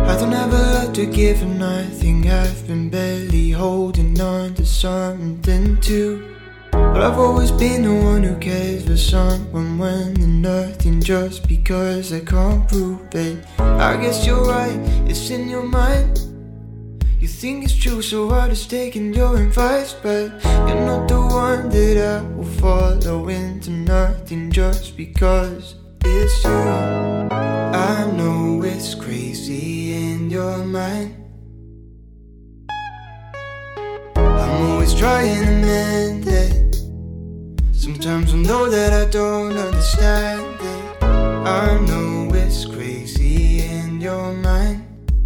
I don't have a lot to give and nothing. I've been barely holding on to something too. But I've always been the one who cares for someone when they're nothing, just because I can't prove it. I guess you're right, it's in your mind. You think it's true, so hard is taking your advice. But you're not the one that I will follow into nothing just because it's you. I know it's crazy in your mind. I'm always trying to mend it. Sometimes I know that I don't understand it. I know it's crazy in your mind.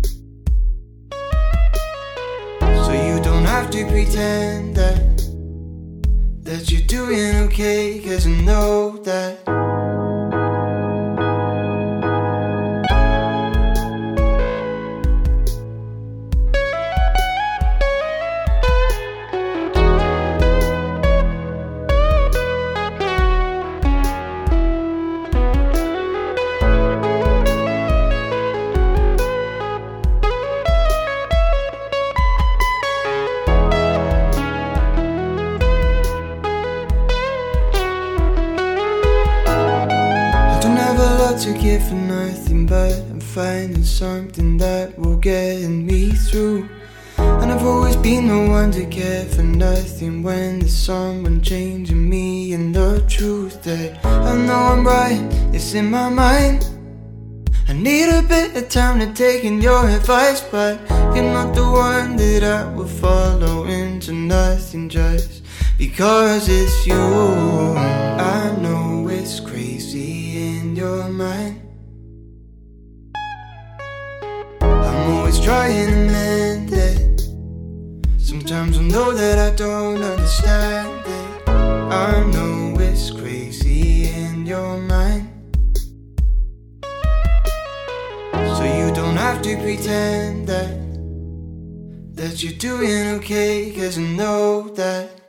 So you don't have to pretend that you're doing okay, 'cause I know that. To give for nothing, but I'm finding something that will get me through. And I've always been the one to care for nothing when there's someone changing me. And the truth that I know I'm right, it's in my mind. I need a bit of time to take in your advice, but you're not the one that I will follow into nothing just because it's you. I know it's crazy in your mind. I'm always trying to mend it. Sometimes I know that I don't understand it. I know it's crazy in your mind. So you don't have to pretend that you're doing okay, 'cause I know that.